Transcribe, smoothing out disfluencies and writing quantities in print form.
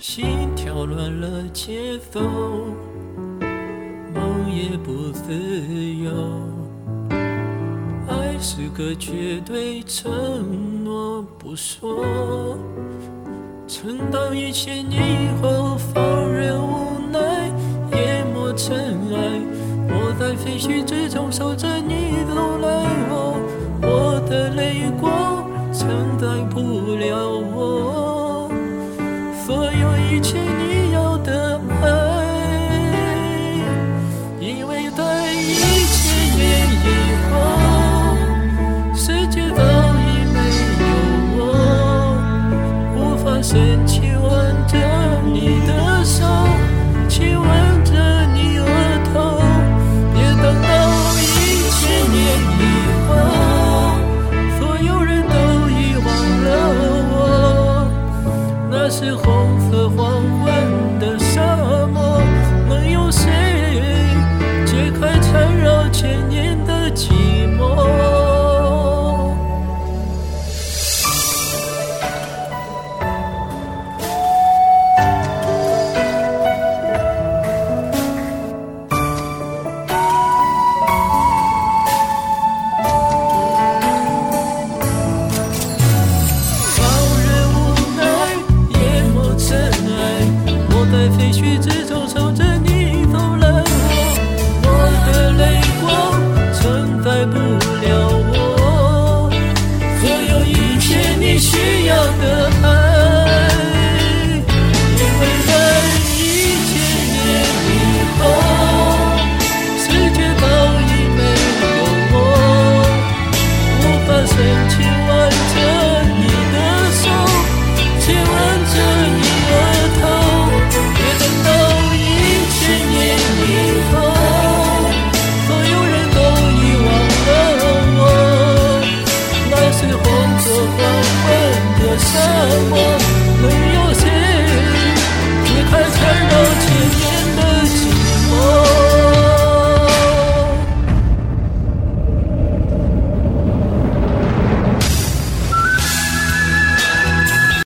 心跳乱了节奏，梦也不自由。爱是个绝对承诺不说，承担一切以后，放任无奈，淹没尘埃。我在废墟之中守着你走来后，我的泪光承载不了我所有一切你要的爱，因为在1000年以后，世界早已没有我，无法深情挽着你的手，亲吻着你额头，别等到1000年以后，所有人都遗忘了我，那是红色黄昏的沙漠，能有谁解开缠绕千年的寂寞？废墟之中守着你走来我的泪光承载不了我所有一切你需要的爱，因为在1000年以后，世界早已没有我，无法深情